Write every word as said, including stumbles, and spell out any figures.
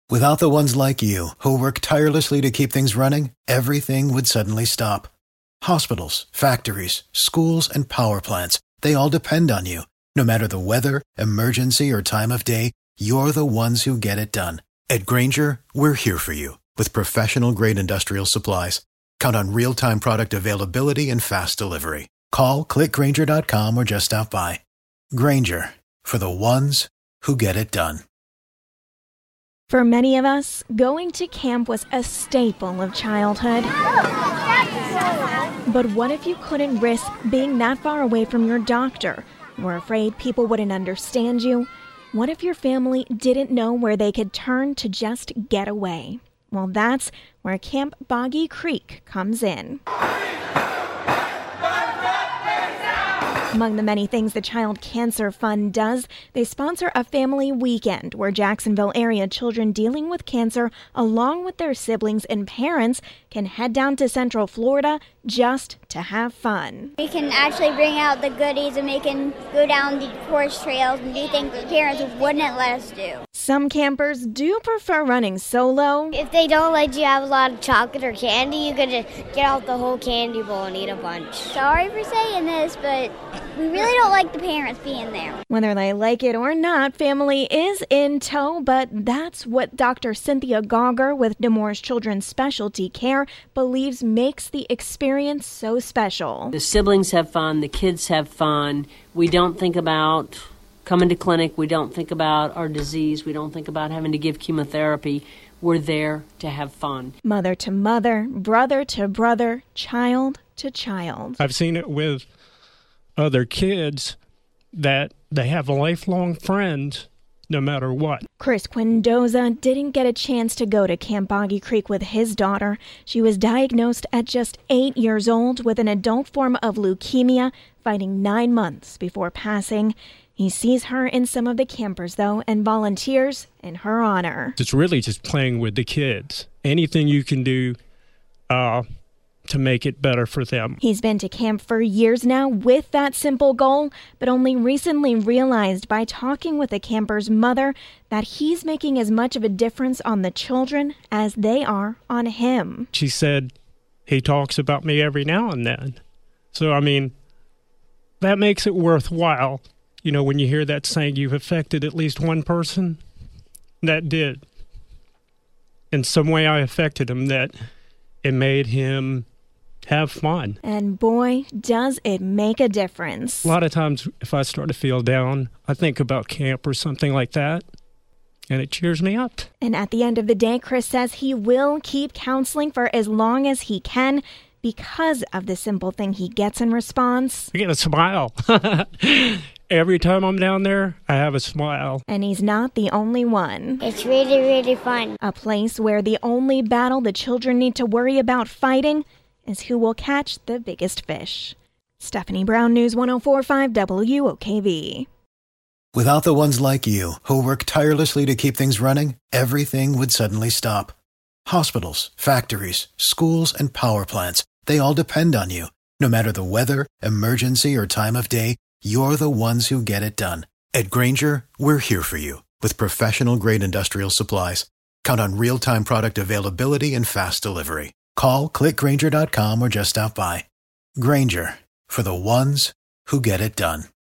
Without the ones like you, who work tirelessly to keep things running, everything would suddenly stop. Hospitals, factories, schools, and power plants, they all depend on you. No matter the weather, emergency, or time of day, you're the ones who get it done. At Grainger, we're here for you with professional-grade industrial supplies. Count on real-time product availability and fast delivery. Call, click Grainger dot com, or just stop by. Grainger, for the ones who get it done. For many of us, going to camp was a staple of childhood. But what if you couldn't risk being that far away from your doctor? Were afraid people wouldn't understand you? What if your family didn't know where they could turn to just get away? Well, that's where Camp Boggy Creek comes in. Among the many things the Child Cancer Fund does, they sponsor a family weekend where Jacksonville area children dealing with cancer, along with their siblings and parents, can head down to Central Florida just to have fun. We can actually bring out the goodies and we can go down the forest trails and do things that parents wouldn't let us do. Some campers do prefer running solo. If they don't let you have a lot of chocolate or candy, you could just get out the whole candy bowl and eat a bunch. Sorry for saying this, but we really don't like the parents being there. Whether they like it or not, family is in tow, but that's what Doctor Cynthia Gauger with Nemours Children's Specialty Care believes makes the experience so special. The siblings have fun, the kids have fun. We don't think about coming to clinic, we don't think about our disease, we don't think about having to give chemotherapy. We're there to have fun. Mother to mother, brother to brother, child to child. I've seen it with other kids that they have lifelong friends no matter what. Chris Quindoza didn't get a chance to go to Camp Boggy Creek with his daughter. She was diagnosed at just eight years old with an adult form of leukemia, fighting nine months before passing. He sees her in some of the campers, though, and volunteers in her honor. It's really just playing with the kids. Anything you can do uh, to make it better for them. He's been to camp for years now with that simple goal, but only recently realized by talking with the camper's mother that he's making as much of a difference on the children as they are on him. She said he talks about me every now and then. So, I mean, that makes it worthwhile. You know, when you hear that saying, you've affected at least one person, that did. In some way I affected him, that it made him have fun. And boy, does it make a difference. A lot of times if I start to feel down, I think about camp or something like that, and it cheers me up. And at the end of the day, Chris says he will keep counseling for as long as he can because of the simple thing he gets in response. I get a smile. Every time I'm down there, I have a smile. And he's not the only one. It's really, really fun. A place where the only battle the children need to worry about fighting is who will catch the biggest fish. Stephanie Brown, News one oh four point five W O K V. Without the ones like you, who work tirelessly to keep things running, everything would suddenly stop. Hospitals, factories, schools, and power plants, they all depend on you. No matter the weather, emergency, or time of day, you're the ones who get it done. At Grainger, we're here for you with professional-grade industrial supplies. Count on real-time product availability and fast delivery. Call, click Grainger dot com, or just stop by. Grainger, for the ones who get it done.